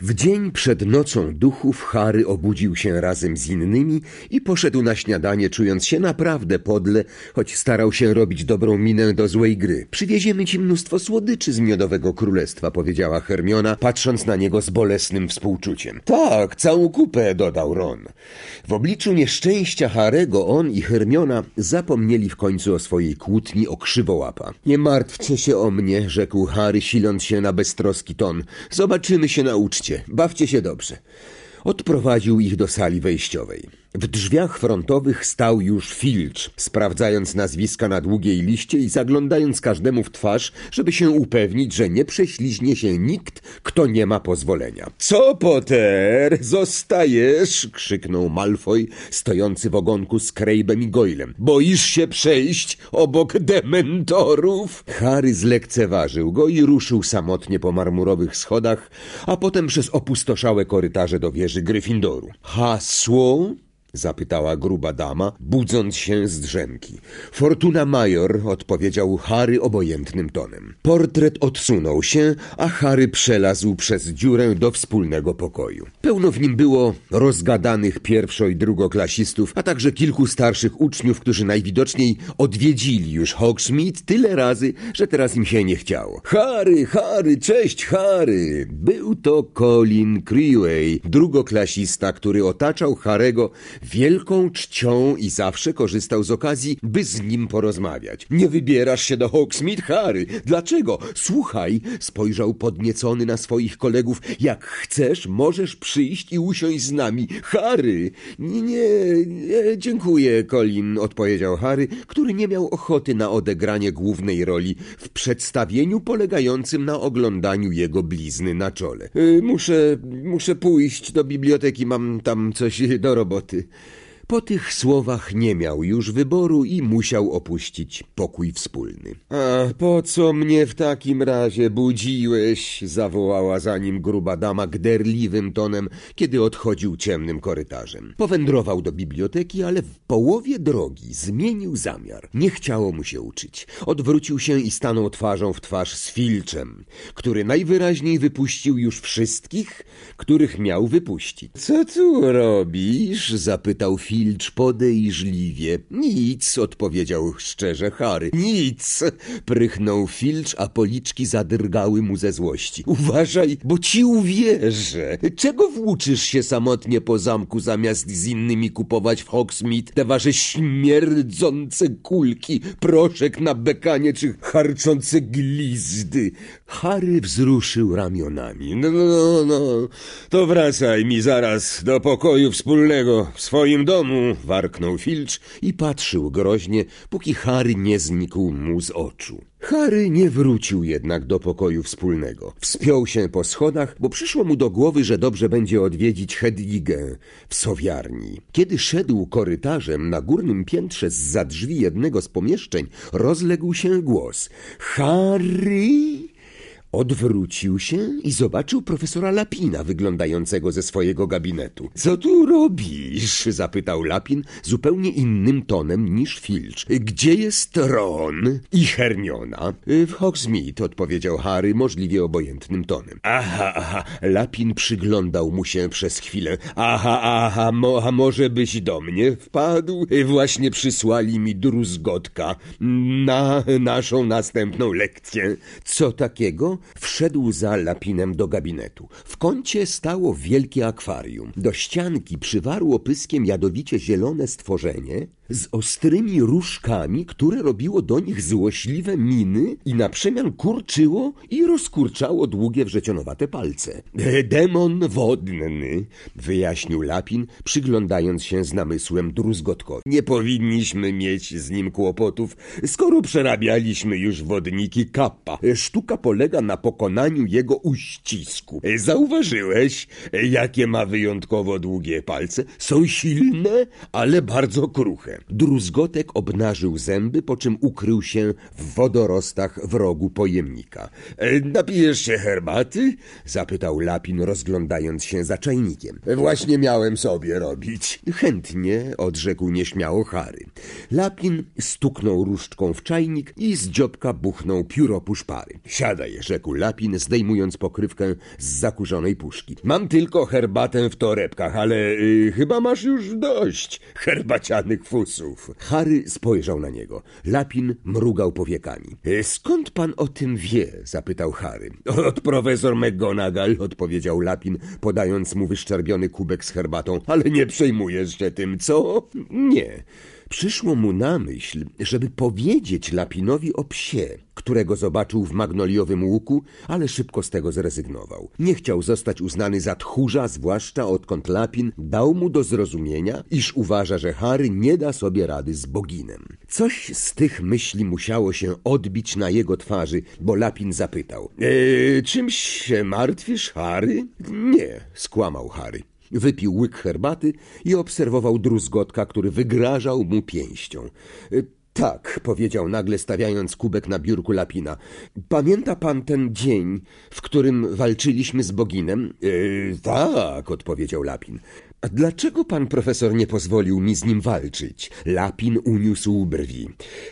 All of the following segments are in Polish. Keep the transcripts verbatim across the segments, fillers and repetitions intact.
W dzień przed nocą duchów Harry obudził się razem z innymi i poszedł na śniadanie, czując się naprawdę podle, choć starał się robić dobrą minę do złej gry. Przywieziemy ci mnóstwo słodyczy z Miodowego Królestwa, powiedziała Hermiona, patrząc na niego z bolesnym współczuciem. Tak, całą kupę, dodał Ron. W obliczu nieszczęścia Harry'ego on i Hermiona zapomnieli w końcu o swojej kłótni o Krzywołapa. Nie martwcie się o mnie, rzekł Harry, siląc się na beztroski ton. Zobaczymy się na uczcie. Bawcie się dobrze. Odprowadził ich do sali wejściowej. W drzwiach frontowych stał już Filch, sprawdzając nazwiska na długiej liście i zaglądając każdemu w twarz, żeby się upewnić, że nie prześliźnie się nikt, kto nie ma pozwolenia. Co, Potter? Zostajesz? Krzyknął Malfoy, stojący w ogonku z Crabe'em i Goylem. Boisz się przejść obok dementorów? Harry zlekceważył go i ruszył samotnie po marmurowych schodach, a potem przez opustoszałe korytarze do wieży Gryffindoru. Hasło? Zapytała gruba dama, budząc się z drzemki. Fortuna Major, odpowiedział Harry obojętnym tonem. Portret odsunął się, a Harry przelazł przez dziurę do wspólnego pokoju. Pełno w nim było rozgadanych pierwszo- i drugoklasistów, a także kilku starszych uczniów, którzy najwidoczniej odwiedzili już Hogsmeade tyle razy, że teraz im się nie chciało. Harry, Harry, cześć Harry! Był to Colin Creevey, drugoklasista, który otaczał Harry'ego wielką czcią i zawsze korzystał z okazji, by z nim porozmawiać. Nie wybierasz się do Hogsmeade, Harry? Dlaczego? Słuchaj, spojrzał podniecony na swoich kolegów. Jak chcesz, możesz przyjść i usiąść z nami. Harry! Nie, nie, nie dziękuję, Colin, odpowiedział Harry, który nie miał ochoty na odegranie głównej roli w przedstawieniu polegającym na oglądaniu jego blizny na czole. Muszę, muszę pójść do biblioteki, mam tam coś do roboty. Po tych słowach nie miał już wyboru i musiał opuścić pokój wspólny. A po co mnie w takim razie budziłeś? Zawołała za nim gruba dama gderliwym tonem, kiedy odchodził ciemnym korytarzem. Powędrował do biblioteki, ale w połowie drogi zmienił zamiar. Nie chciało mu się uczyć. Odwrócił się i stanął twarzą w twarz z Filchem, który najwyraźniej wypuścił już wszystkich, których miał wypuścić. Co tu robisz? Zapytał Filch podejrzliwie. Nic, odpowiedział szczerze Harry. Nic, prychnął Filch, a policzki zadrgały mu ze złości. Uważaj, bo ci uwierzę. Czego włóczysz się samotnie po zamku, zamiast z innymi kupować w Hogsmeade te wasze śmierdzące kulki, proszek na bekanie czy harczące glizdy? Harry wzruszył ramionami. No, no, no, to wracaj mi zaraz do pokoju wspólnego w swoim domu, warknął Filch i patrzył groźnie, póki Harry nie znikł mu z oczu. Harry nie wrócił jednak do pokoju wspólnego. Wspiął się po schodach, bo przyszło mu do głowy, że dobrze będzie odwiedzić Hedwigę w sowiarni. Kiedy szedł korytarzem na górnym piętrze zza drzwi jednego z pomieszczeń, rozległ się głos. Harry! Odwrócił się i zobaczył profesora Lapina wyglądającego ze swojego gabinetu. Co tu robisz? Zapytał Lapin zupełnie innym tonem niż Filch. Gdzie jest Ron i Hermiona? W Hogsmeade, odpowiedział Harry możliwie obojętnym tonem. Aha, aha, Lapin przyglądał mu się przez chwilę. Aha, aha, mo, a może byś do mnie wpadł? Właśnie przysłali mi druzgotka na naszą następną lekcję. Co takiego? Wszedł za Lapinem do gabinetu. W kącie stało wielkie akwarium. Do ścianki przywarło pyskiem jadowicie zielone stworzenie z ostrymi różkami, które robiło do nich złośliwe miny i na przemian kurczyło i rozkurczało długie wrzecionowate palce. Demon wodny, wyjaśnił Lapin, przyglądając się z namysłem druzgotkowi. Nie powinniśmy mieć z nim kłopotów, skoro przerabialiśmy już wodniki Kappa. Sztuka polega na pokonaniu jego uścisku. Zauważyłeś, jakie ma wyjątkowo długie palce? Są silne, ale bardzo kruche. Druzgotek obnażył zęby, po czym ukrył się w wodorostach w rogu pojemnika. E, napijesz się herbaty? Zapytał Lapin, rozglądając się za czajnikiem. Właśnie miałem sobie robić. Chętnie, odrzekł nieśmiało Harry. Lapin stuknął różdżką w czajnik i z dziobka buchnął pióropusz pary. Siadaj, rzekł Lapin, zdejmując pokrywkę z zakurzonej puszki. Mam tylko herbatę w torebkach, ale y, chyba masz już dość herbacianych fusów. Harry spojrzał na niego. Lapin mrugał powiekami. Y, skąd pan o tym wie? Zapytał Harry. Od profesor McGonagall, odpowiedział Lapin, podając mu wyszczerbiony kubek z herbatą. Ale nie przejmujesz się tym, co? Nie. Przyszło mu na myśl, żeby powiedzieć Lapinowi o psie, którego zobaczył w magnoliowym łuku, ale szybko z tego zrezygnował. Nie chciał zostać uznany za tchórza, zwłaszcza odkąd Lapin dał mu do zrozumienia, iż uważa, że Harry nie da sobie rady z Boginem. Coś z tych myśli musiało się odbić na jego twarzy, bo Lapin zapytał. Eee, czymś się martwisz, Harry? Nie, skłamał Harry. Wypił łyk herbaty i obserwował druzgotka, który wygrażał mu pięścią. Tak, powiedział nagle, stawiając kubek na biurku Lapina. Pamięta pan ten dzień, w którym walczyliśmy z Boginem? Yy, tak, odpowiedział Lapin. A dlaczego pan profesor nie pozwolił mi z nim walczyć? Lapin uniósł brwi.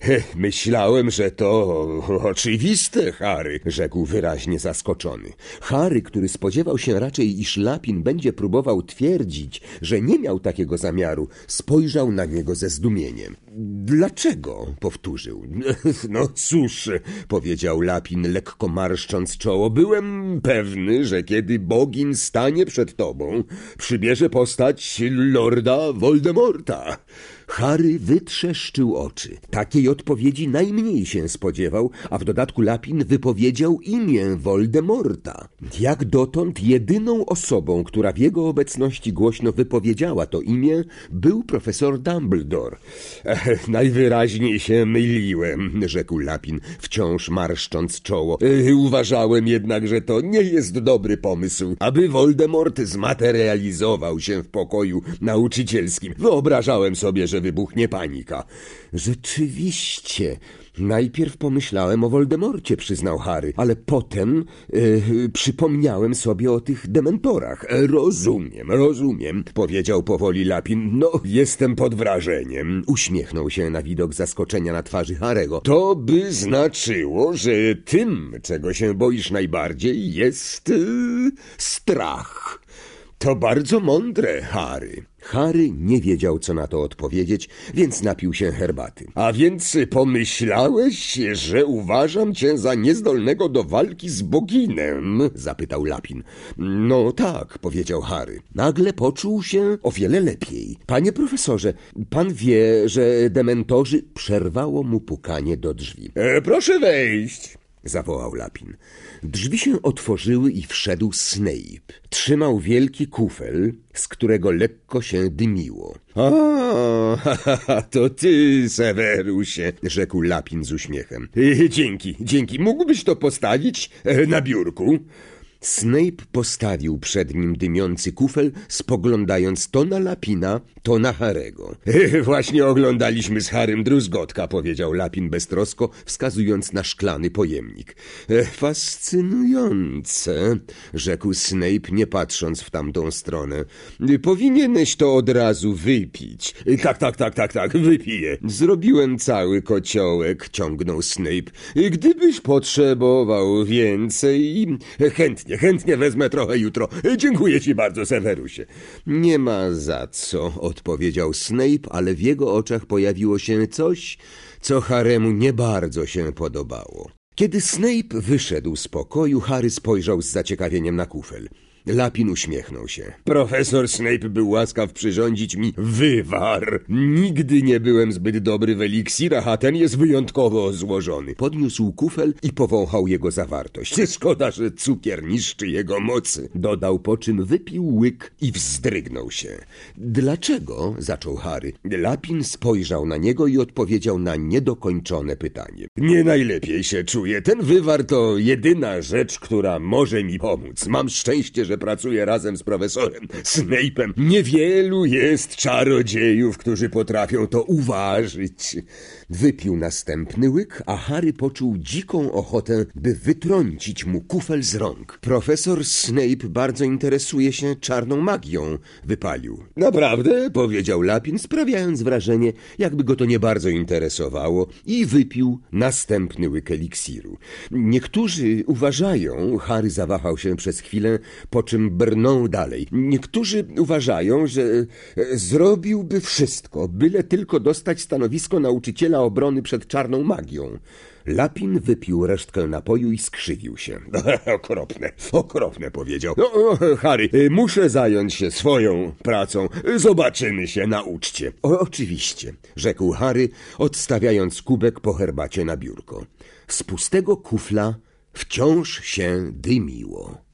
Myślałem, że to oczywiste, Harry, rzekł wyraźnie zaskoczony. Harry, który spodziewał się raczej, iż Lapin będzie próbował twierdzić, że nie miał takiego zamiaru, spojrzał na niego ze zdumieniem. Dlaczego? Powtórzył. No cóż, powiedział Lapin, lekko marszcząc czoło. Byłem pewny, że kiedy Bogin stanie przed tobą, przybierze postać lorda Voldemorta. Harry wytrzeszczył oczy. Takiej odpowiedzi najmniej się spodziewał, a w dodatku Lapin wypowiedział imię Voldemorta. Jak dotąd jedyną osobą, która w jego obecności głośno wypowiedziała to imię, był profesor Dumbledore. Ech, najwyraźniej się myliłem, rzekł Lapin, wciąż marszcząc czoło. Ech, uważałem jednak, że to nie jest dobry pomysł, aby Voldemort zmaterializował się w pokoju nauczycielskim. Wyobrażałem sobie, że wybuchnie panika. Rzeczywiście, najpierw pomyślałem o Voldemorcie, przyznał Harry, ale potem yy, przypomniałem sobie o tych dementorach. Rozumiem, rozumiem, powiedział powoli Lapin. No, jestem pod wrażeniem. Uśmiechnął się na widok zaskoczenia na twarzy Harry'ego. To by znaczyło, że tym, czego się boisz najbardziej, jest yy, strach. To bardzo mądre, Harry. Harry nie wiedział, co na to odpowiedzieć, więc napił się herbaty. A więc pomyślałeś, że uważam cię za niezdolnego do walki z Boginem? Zapytał Lapin. No tak, powiedział Harry. Nagle poczuł się o wiele lepiej. Panie profesorze, pan wie, że dementorzy... Przerwało mu pukanie do drzwi. E, proszę wejść, zawołał Lapin. Drzwi się otworzyły i wszedł Snape. Trzymał wielki kufel, z którego lekko się dymiło. A, ha, ha, to ty, Severusie, rzekł Lapin z uśmiechem. Dzięki, dzięki. Mógłbyś to postawić na biurku? Snape postawił przed nim dymiący kufel, spoglądając to na Lapina, to na Harego. Właśnie oglądaliśmy z Harrym Druzgotka, powiedział Lapin beztrosko, wskazując na szklany pojemnik. Fascynujące, rzekł Snape, nie patrząc w tamtą stronę. Powinieneś to od razu wypić. Tak, tak, tak, tak, tak, wypiję. Zrobiłem cały kociołek, ciągnął Snape. Gdybyś potrzebował więcej, chętnie. Chętnie wezmę trochę jutro. Dziękuję ci bardzo, Severusie. Nie ma za co, odpowiedział Snape, ale w jego oczach pojawiło się coś, co Haremu nie bardzo się podobało. Kiedy Snape wyszedł z pokoju, Harry spojrzał z zaciekawieniem na kufel. Lapin uśmiechnął się. Profesor Snape był łaskaw przyrządzić mi wywar. Nigdy nie byłem zbyt dobry w eliksirach, a ten jest wyjątkowo złożony. Podniósł kufel i powąchał jego zawartość. Szkoda, że cukier niszczy jego mocy. Dodał, po czym wypił łyk i wzdrygnął się. Dlaczego? Zaczął Harry. Lapin spojrzał na niego i odpowiedział na niedokończone pytanie. Nie najlepiej się czuję. Ten wywar to jedyna rzecz, która może mi pomóc. Mam szczęście, że ciągle pracuje razem z profesorem Snape'em. Niewielu jest czarodziejów, którzy potrafią to uważyć. Wypił następny łyk, a Harry poczuł dziką ochotę, by wytrącić mu kufel z rąk. Profesor Snape bardzo interesuje się czarną magią, wypalił. Naprawdę? Powiedział Lapin, sprawiając wrażenie, jakby go to nie bardzo interesowało, i wypił następny łyk eliksiru. Niektórzy uważają, Harry zawahał się przez chwilę, po czym brnął dalej. Niektórzy uważają, że zrobiłby wszystko, byle tylko dostać stanowisko nauczyciela obrony przed czarną magią. Lapin wypił resztkę napoju i skrzywił się. Okropne, okropne, powiedział. No, Harry, muszę zająć się swoją pracą. Zobaczymy się na uczcie. O, oczywiście, rzekł Harry, odstawiając kubek po herbacie na biurko. Z pustego kufla wciąż się dymiło.